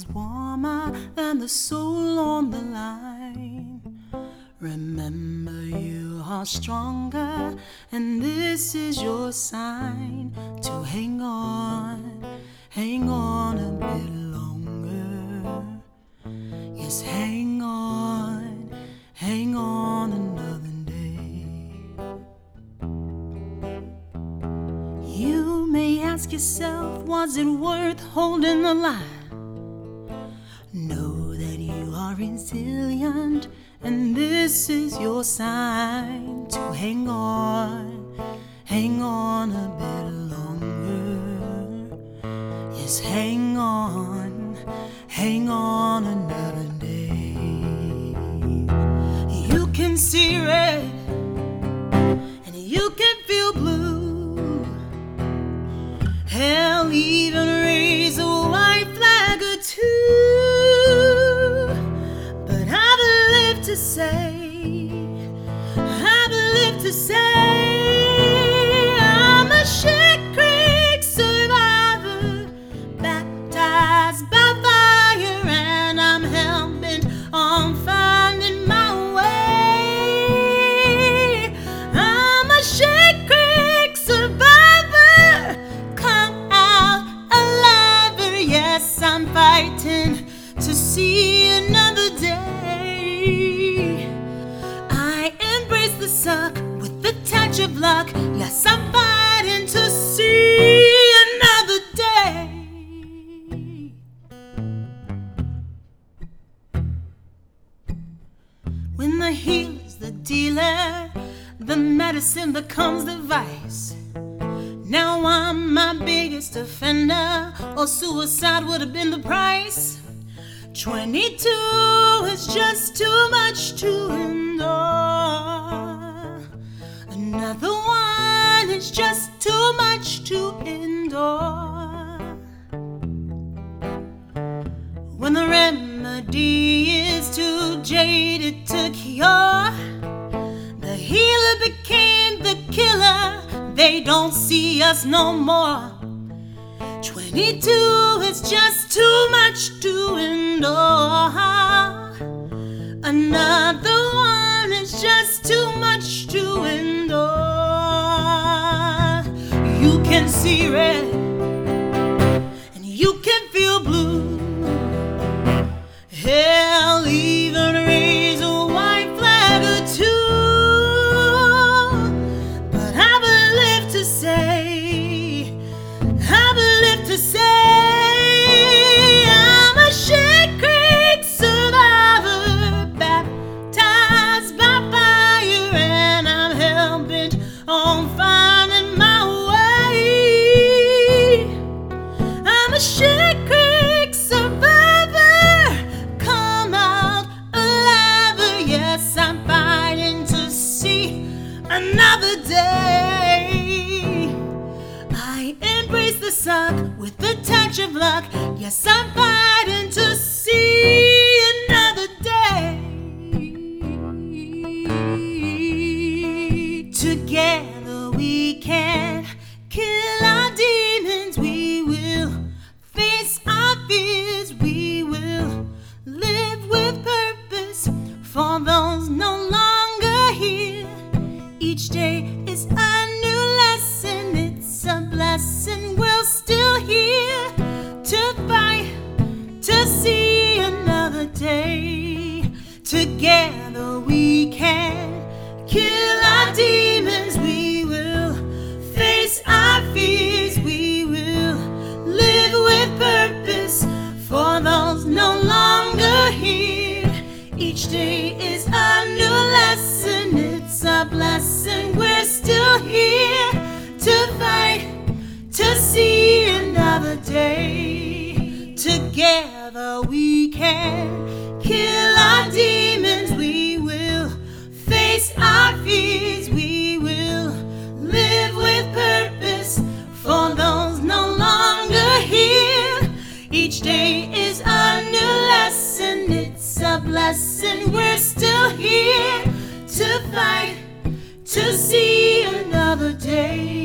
is warmer than the soul on the line. Remember, you are stronger, and this is your sign to hang on a bit longer. Yes, hang on another day. You may ask yourself, was it worth holding the line? Know that you are resilient, and this is your sign to hang on a bit longer. Yes, hang on another day. You can see red, and you can feel blue. Hell even raise a white flag or two. But I've lived to say, I'm a Shit Creek survivor, baptized by fire, and I'm hell-bent on finding my way. I'm a Shit Creek survivor, come out alive. Yes, I'm fighting to see another day. I embrace the suck with the touch of luck. Yes, I'm fighting to see another day. When the healer's the dealer, the medicine becomes the vice. Now I'm my biggest offender, or suicide would have been the price. 22 is just too much to endure. Another one is just too much to endure. When the remedy is too jaded to cure, the healer became the killer. They don't see us no more. 22 is just too much to endure. Another one is just too much to endure. You can see red, and you can feel blue. Hell even raise a white flag or two. But I believe to say, I'm a Shit Creek survivor, baptized by fire, and I'm hell-bent on finding my way. I'm a Shit Creek survivor, come out alive. Yes, I'm fighting to see another day. I embrace the suck with the touch of luck. Yes, I'm fighting to see another day. Together we can kill our demons. We will face our fears. We will live with purpose for those no longer here. Each day is a new lesson. It's a blessing. We're still here to fight to see another day. Together we can kill our demons. We will face our fears. We will live with purpose for those no longer here. Each day is a new lesson. It's a blessing. We're still here to fight to see another day. Together we can kill our demons. We will face our fears. We will live with purpose for those no longer here. Each day is a new lesson. It's a blessing. We're still here to fight to see another day.